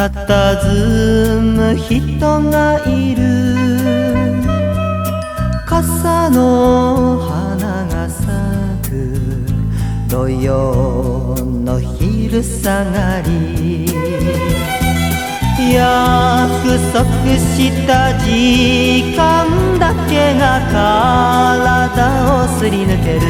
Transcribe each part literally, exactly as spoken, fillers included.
佇む人がいる。傘の花が咲く土曜の昼下がり、約束した時間だけが体をすり抜ける。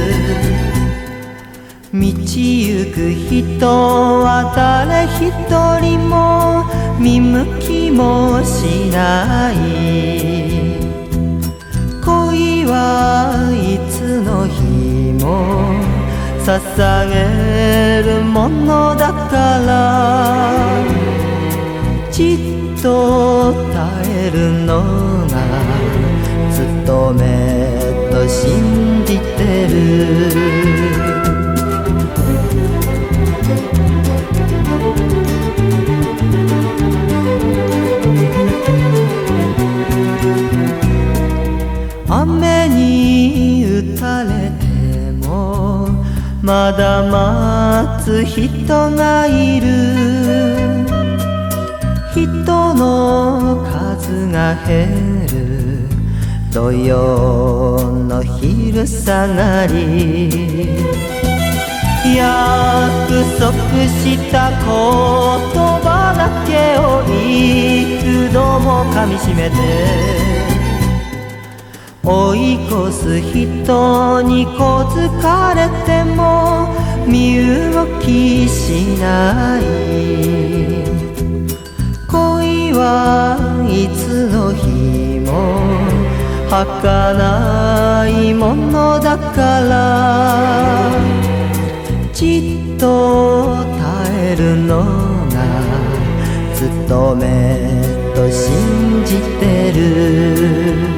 道行く人は誰一人も見向きもしない。恋はいつの日も捧げるものだから、じっと耐えるのが務めと信じてる。雨に打たれてもまだ待つ人がいる。人の数が減る土曜の昼下がり、約束した言葉だけを幾度も噛みしめて、追い越す人に小づかれても身動きしない。恋はいつの日も儚いものだから、じっと耐えるのが務めと信じてる。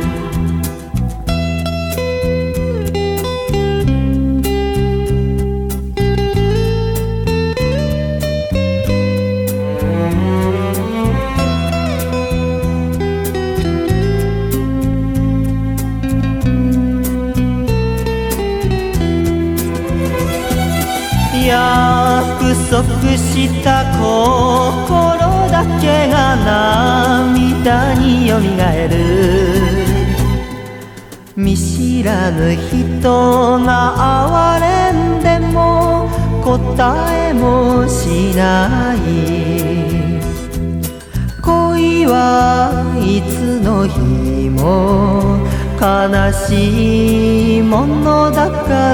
約束した心だけが涙によみがえる。見知らぬ人が哀れんでも答えもしない。恋はいつの日も悲しいものだから、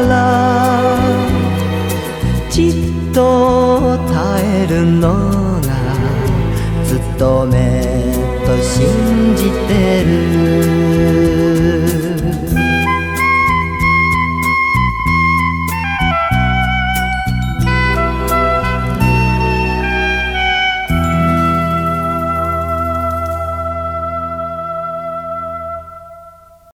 じっと耐えるのが務めと信じてる。